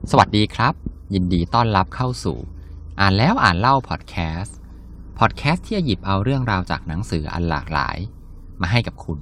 สวัสดีครับยินดีต้อนรับเข้าสู่อ่านแล้วอ่านเล่าพอดแคสต์ที่จะหยิบเอาเรื่องราวจากหนังสืออันหลากหลายมาให้กับคุณ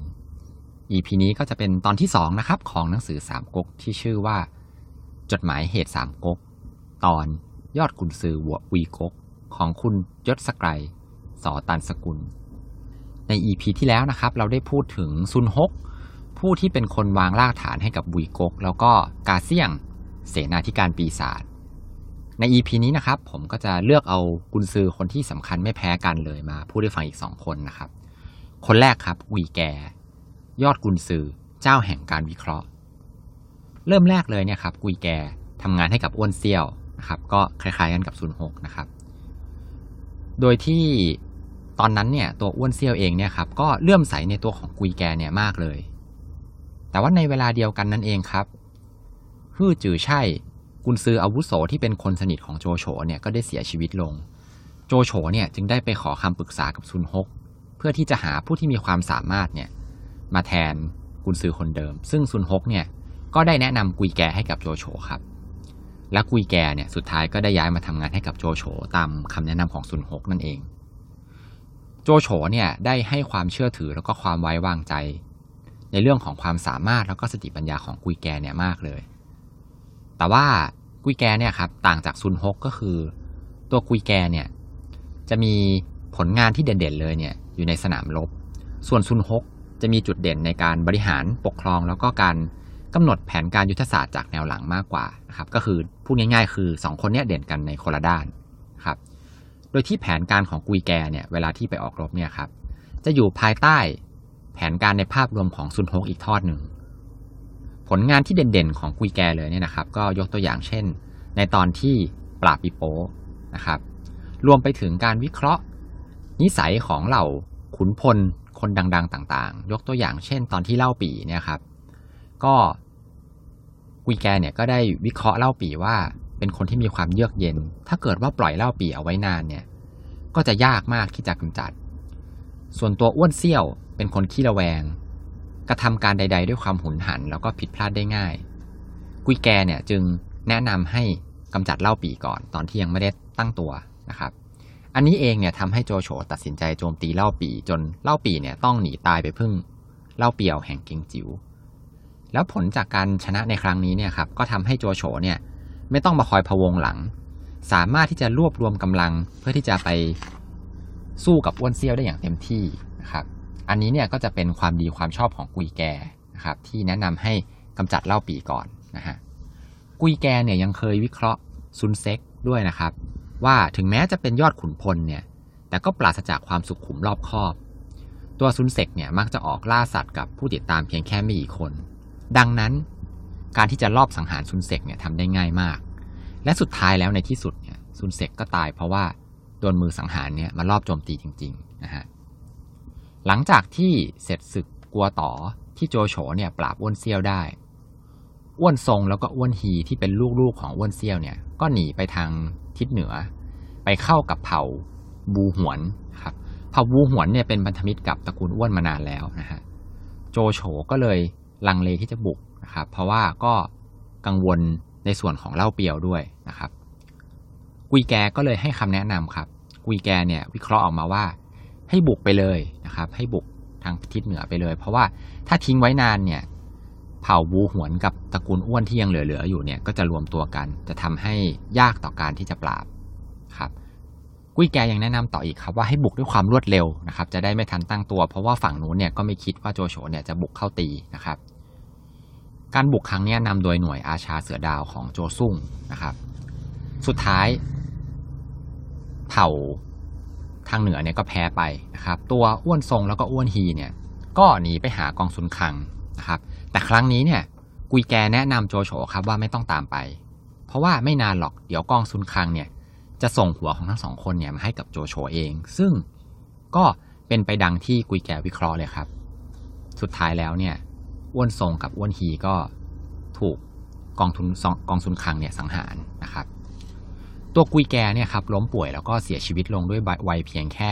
EP นี้ก็จะเป็นตอนที่2นะครับของหนังสือสามก๊กที่ชื่อว่าจดหมายเหตุสามก๊กตอนยอดกุนซือวีก๊กของคุณยศไกร สตันสกุลใน EP ที่แล้วนะครับเราได้พูดถึงซุนฮกผู้ที่เป็นคนวางรากฐานให้กับวีก๊กแล้วก็กาเซียงเสนาธิการปีศาจใน EP นี้นะครับผมก็จะเลือกเอากุนซือคนที่สำคัญไม่แพ้กันเลยมาพูดให้ฟังอีก2คนนะครับคนแรกครับวีแกยอดกุนซือเจ้าแห่งการวิเคราะห์เริ่มแรกเลยเนี่ยครับกุยแกทำงานให้กับอ้วนเซี่ยวนะครับก็คล้ายๆกันกับซุนฮกนะครับโดยที่ตอนนั้นเนี่ยตัวอ้วนเซี่ยวเองเนี่ยครับก็เลื่อมใสในตัวของกุยแกเนี่ยมากเลยแต่ว่าในเวลาเดียวกันนั่นเองครับฮื่อจือไช่กุนซืออาวุโสที่เป็นคนสนิทของโจโฉเนี่ยก็ได้เสียชีวิตลงโจโฉเนี่ยจึงได้ไปขอคำปรึกษากับซุนฮกเพื่อที่จะหาผู้ที่มีความสามารถเนี่ยมาแทนกุนซือคนเดิมซึ่งซุนฮกเนี่ยก็ได้แนะนำกุยแกให้กับโจโฉครับและกุยแกเนี่ยสุดท้ายก็ได้ย้ายมาทำงานให้กับโจโฉตามคำแนะนำของซุนฮกนั่นเองโจโฉเนี่ยได้ให้ความเชื่อถือแล้วก็ความไว้วางใจในเรื่องของความสามารถแล้วก็สติปัญญาของกุยแกเนี่ยมากเลยแต่ว่ากุยแกเนี่ยครับต่างจากซุนฮกก็คือตัวกุยแกเนี่ยจะมีผลงานที่เด่นๆเลยเนี่ยอยู่ในสนามรบส่วนซุนฮกจะมีจุดเด่นในการบริหารปกครองแล้วก็การกำหนดแผนการยุทธศาสตร์จากแนวหลังมากกว่านะครับก็คือพูดง่ายๆคือ2คนนี้เด่นกันในคนละด้านครับโดยที่แผนการของกุยแกเนี่ยเวลาที่ไปออกรบเนี่ยครับจะอยู่ภายใต้แผนการในภาพรวมของซุนฮกอีกทอดหนึ่งผลงานที่เด่นๆของกุยแกเลยเนี่ยนะครับก็ยกตัวอย่างเช่นในตอนที่ปราบปีโป้นะครับรวมไปถึงการวิเคราะห์นิสัยของเหล่าขุนพลคนดังๆต่างๆยกตัวอย่างเช่นตอนที่เล่าปี่เนี่ยครับก็กุยแกเนี่ยก็ได้วิเคราะห์เล่าปี่ว่าเป็นคนที่มีความเยือกเย็นถ้าเกิดว่าปล่อยเล่าปี่เอาไว้นานเนี่ยก็จะยากมากที่จะกำจัดส่วนตัวอ้วนเซี่ยวเป็นคนขี้ระแวงกระทำการใดๆด้วยความหุนหันแล้วก็ผิดพลาดได้ง่ายกุยแกเนี่ยจึงแนะนำให้กำจัดเล่าปี่ก่อนตอนที่ยังไม่ได้ตั้งตัวนะครับอันนี้เองเนี่ยทำให้โจโฉตัดสินใจโจมตีเล่าปี่จนเล่าปี่เนี่ยต้องหนีตายไปพึ่งเล่าเปียวแห่งเกงจิ๋วแล้วผลจากการชนะในครั้งนี้เนี่ยครับก็ทำให้โจโฉเนี่ยไม่ต้องมาคอยพะวงหลังสามารถที่จะรวบรวมกำลังเพื่อที่จะไปสู้กับอ้วนเซี่ยวได้อย่างเต็มที่นะครับอันนี้เนี่ยก็จะเป็นความดีความชอบของกุยแกนะครับที่แนะนำให้กำจัดเล่าปี่ก่อนนะฮะกุยแกเนี่ยยังเคยวิเคราะห์ซุนเซ็กด้วยนะครับว่าถึงแม้จะเป็นยอดขุนพลเนี่ยแต่ก็ปราศจากความสุขุมรอบคอบตัวซุนเซ็กเนี่ยมักจะออกล่าสัตว์กับผู้ติดตามเพียงแค่ไม่กี่คนดังนั้นการที่จะลอบสังหารซุนเซ็กเนี่ยทำได้ง่ายมากและสุดท้ายแล้วในที่สุดเนี่ยซุนเซ็กก็ตายเพราะว่าโดนมือสังหารเนี่ยมาลอบโจมตีจริงๆนะฮะหลังจากที่เสร็จศึกกัวต่อที่โจโฉเนี่ยปราบอ้วนเซี่ยวได้อ้วนซงแล้วก็อ้วนฮีที่เป็นลูกๆของอ้วนเซี่ยวเนี่ยก็หนีไปทางทิศเหนือไปเข้ากับเผ่าบูหวนครับเผ่าบูหวนเนี่ยเป็นพันธมิตรกับตระกูลอ้วนมานานแล้วนะฮะโจโฉก็เลยลังเลที่จะบุกนะครับเพราะว่าก็กังวลในส่วนของเล่าเปียวด้วยนะครับกุยแกก็เลยให้คำแนะนำครับกุยแกเนี่ยวิเคราะห์ออกมาว่าให้บุกไปเลยนะครับให้บุกทางทิศเหนือไปเลยเพราะว่าถ้าทิ้งไว้นานเนี่ยเผ่าบูหวนกับตระกูลอ้วนที่ยังเหลืออยู่เนี่ยก็จะรวมตัวกันจะทำให้ยากต่อการที่จะปราบครับกุยแกยังแนะนำต่ออีกครับว่าให้บุกด้วยความรวดเร็วนะครับจะได้ไม่ทันตั้งตัวเพราะว่าฝั่งนู้นเนี่ยก็ไม่คิดว่าโจโฉเนี่ยจะบุกเข้าตีนะครับการบุกครั้งนี้นำโดยหน่วยอาชาเสือดาวของโจซุ่งนะครับสุดท้ายเผ่าทางเหนือเนี่ยก็แพ้ไปนะครับตัวอ้วนซงแล้วก็อ้วนฮีเนี่ยก็หนีไปหากองซุนคังนะครับแต่ครั้งนี้เนี่ยกุยแกแนะนำโจโฉครับว่าไม่ต้องตามไปเพราะว่าไม่นานหรอกเดี๋ยวกองซุนคังเนี่ยจะส่งหัวของทั้ง2คนเนี่ยมาให้กับโจโฉเองซึ่งก็เป็นไปดังที่กุยแกวิเคราะห์เลยครับสุดท้ายแล้วเนี่ยอ้วนซงกับอ้วนฮีก็ถูกกองซุนคังเนี่ยสังหารนะครับตัวกุยแกเนี่ยครับล้มป่วยแล้วก็เสียชีวิตลงด้วยวัยเพียงแค่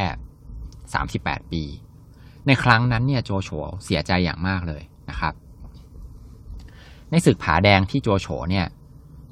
38ปีในครั้งนั้นเนี่ยโจโฉเสียใจอย่างมากเลยนะครับในศึกผาแดงที่โจโฉเนี่ย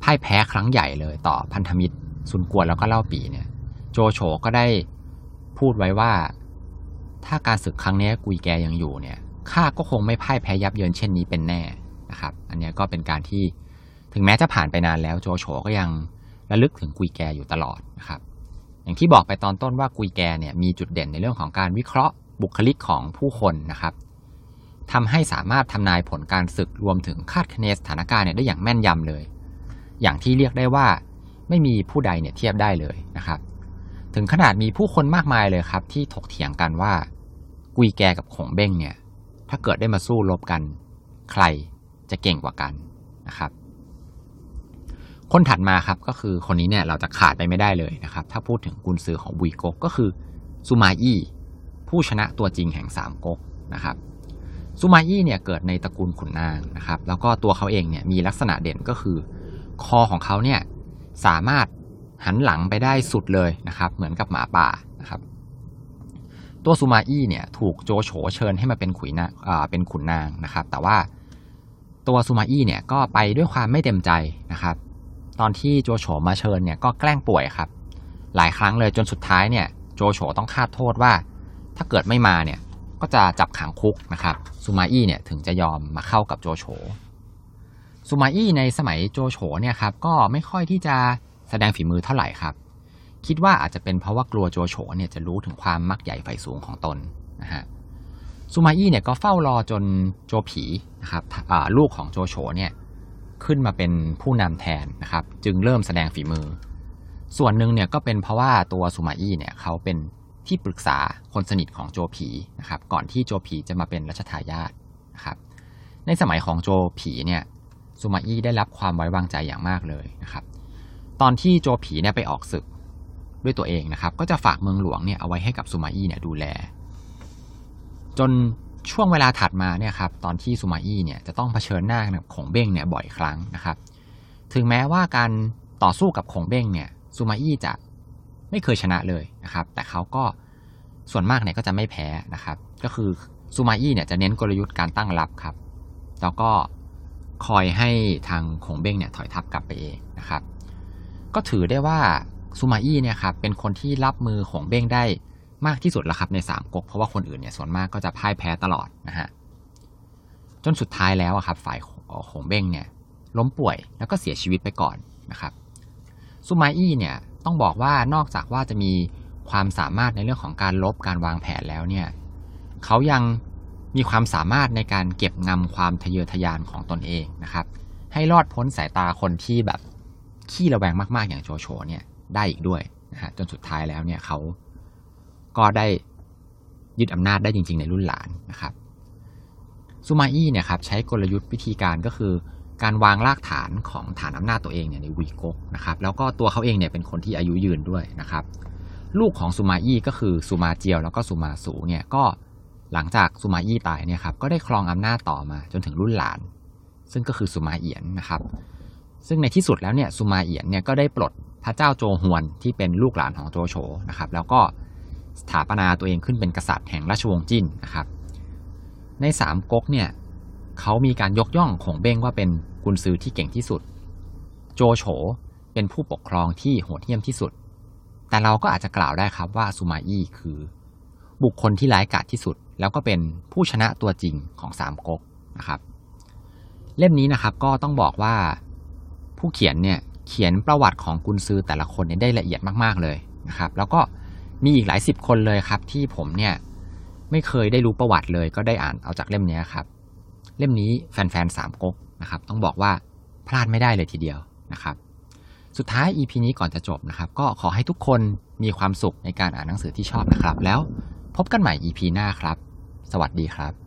พ่ายแพ้ครั้งใหญ่เลยต่อพันธมิตรซุนกวนแล้วก็เล่าปีเนี่ยโจโฉก็ได้พูดไว้ว่าถ้าการศึกครั้งนี้กุยแกยังอยู่เนี่ยข้าก็คงไม่พ่ายแพ้ยับเยินเช่นนี้เป็นแน่นะครับอันนี้ก็เป็นการที่ถึงแม้จะผ่านไปนานแล้วโจโฉก็ยังระลึกถึงกุยแกอยู่ตลอดนะครับอย่างที่บอกไปตอนต้นว่ากุยแกเนี่ยมีจุดเด่นในเรื่องของการวิเคราะห์บุคลิกของผู้คนนะครับทำให้สามารถทำนายผลการศึกรวมถึงคาดคะเนสถานการณ์เนี่ยได้อย่างแม่นยำเลยอย่างที่เรียกได้ว่าไม่มีผู้ใดเนี่ยเทียบได้เลยนะครับถึงขนาดมีผู้คนมากมายเลยครับที่ถกเถียงกันว่ากุยแกกับขงเบ้งเนี่ยถ้าเกิดได้มาสู้รบกันใครจะเก่งกว่ากันนะครับคนถัดมาครับก็คือคนนี้เนี่ยเราจะขาดไปไม่ได้เลยนะครับถ้าพูดถึงกุนซือของบุยก๊กก็คือซูมาอี้ผู้ชนะตัวจริงแห่งสามก๊กนะครับซูมาอี้เนี่ยเกิดในตระกูลขุนนางนะครับแล้วก็ตัวเขาเองเนี่ยมีลักษณะเด่นก็คือคอของเขาเนี่ยสามารถหันหลังไปได้สุดเลยนะครับเหมือนกับหมาป่านะครับตัวซูมาอี้เนี่ยถูกโจโฉเชิญให้มาเป็นขุนนางนะครับแต่ว่าตัวซูมาอี้เนี่ยก็ไปด้วยความไม่เต็มใจนะครับตอนที่โจโฉมาเชิญเนี่ยก็แกล้งป่วยครับหลายครั้งเลยจนสุดท้ายเนี่ยโจโฉต้องคาดโทษว่าถ้าเกิดไม่มาเนี่ยก็จะจับขังคุกนะครับซูมาอี้เนี่ยถึงจะยอมมาเข้ากับโจโฉซูมาอี้ในสมัยโจโฉเนี่ยครับก็ไม่ค่อยที่จะแสดงฝีมือเท่าไหร่ครับคิดว่าอาจจะเป็นเพราะว่ากลัวโจโฉเนี่ยจะรู้ถึงความมักใหญ่ไฟสูงของตนนะฮะซูมาอี้เนี่ยก็เฝ้ารอจนโจผีนะครับลูกของโจโฉเนี่ยขึ้นมาเป็นผู้นำแทนนะครับจึงเริ่มแสดงฝีมือส่วนหนึ่งเนี่ยก็เป็นเพราะว่าตัวซูมาอี้เนี่ยเขาเป็นที่ปรึกษาคนสนิทของโจผีนะครับก่อนที่โจผีจะมาเป็นรัชทายาทนะครับในสมัยของโจผีเนี่ยซูมาอี้ได้รับความไว้วางใจอย่างมากเลยนะครับตอนที่โจผีเนี่ยไปออกศึกด้วยตัวเองนะครับก็จะฝากเมืองหลวงเนี่ยเอาไว้ให้กับซูมาอี้เนี่ยดูแลจนช่วงเวลาถัดมาเนี่ยครับตอนที่ซูมาอี้เนี่ยจะต้องเผชิญหน้ากับขงเบ้งเนี่ยบ่อยครั้งนะครับถึงแม้ว่าการต่อสู้กับขงเบ้งเนี่ยซูมาอี้จะไม่เคยชนะเลยนะครับแต่เขาก็ส่วนมากเนี่ยก็จะไม่แพ้นะครับก็คือซูมาอี้เนี่ยจะเน้นกลยุทธ์การตั้งรับครับแล้วก็คอยให้ทางขงเบ้งเนี่ยถอยทัพกลับไปเองนะครับก็ถือได้ว่าซูมาอี้เนี่ยครับเป็นคนที่รับมือขงเบ้งได้มากที่สุดแล้วครับในสามก๊กเพราะว่าคนอื่นเนี่ยส่วนมากก็จะพ่ายแพ้ตลอดนะฮะจนสุดท้ายแล้วครับฝ่ายขงเบ้งเนี่ยล้มป่วยแล้วก็เสียชีวิตไปก่อนนะครับซูมาอี้เนี่ยต้องบอกว่านอกจากว่าจะมีความสามารถในเรื่องของการลบการวางแผนแล้วเนี่ยเขายังมีความสามารถในการเก็บงำความทะเยอทะยานของตนเองนะครับให้รอดพ้นสายตาคนที่แบบขี้ระแวงมากๆอย่างโจโฉเนี่ยได้อีกด้วยนะฮะจนสุดท้ายแล้วเนี่ยเขาก็ได้ยึดอำนาจได้จริงๆในรุ่นหลานนะครับซูมาอี้เนี่ยครับใช้กลยุทธ์วิธีการก็คือการวางรากฐานของฐานอำนาจตัวเองเนี่ยในวีก๊กนะครับแล้วก็ตัวเขาเองเนี่ยเป็นคนที่อายุยืนด้วยนะครับลูกของซูมาอี้ก็คือซูมาเจียวแล้วก็ซูมาสูเนี่ยก็หลังจากซูมาอี้ตายเนี่ยครับก็ได้ครองอำนาจต่อมาจนถึงรุ่นหลานซึ่งก็คือซูมาเอียนนะครับซึ่งในที่สุดแล้วเนี่ยซูมาเอียนเนี่ยก็ได้ปลดพระเจ้าโจฮวนที่เป็นลูกหลานของโจโฉนะครับแล้วก็สถาปนาตัวเองขึ้นเป็นกษัตริย์แห่งราชวงศ์จิ้นนะครับในสามก๊กเนี่ยเขามีการยกย่องขงเบ้งว่าเป็นกุนซือที่เก่งที่สุดโจโฉเป็นผู้ปกครองที่โหดเหี้ยมที่สุดแต่เราก็อาจจะกล่าวได้ครับว่าซูมาอี้คือบุคคลที่ร้ายกาจที่สุดแล้วก็เป็นผู้ชนะตัวจริงของสามก๊กนะครับเล่มนี้นะครับก็ต้องบอกว่าผู้เขียนเนี่ยเขียนประวัติของกุนซือแต่ละคนเนี่ยได้ละเอียดมากๆเลยนะครับแล้วก็มีอีกหลายสิบคนเลยครับที่ผมเนี่ยไม่เคยได้รู้ประวัติเลยก็ได้อ่านเอาจากเล่มนี้ครับเล่มนี้แฟนๆสามก๊กนะครับต้องบอกว่าพลาดไม่ได้เลยทีเดียวนะครับสุดท้าย EP นี้ก่อนจะจบนะครับก็ขอให้ทุกคนมีความสุขในการอ่านหนังสือที่ชอบนะครับแล้วพบกันใหม่ EP หน้าครับสวัสดีครับ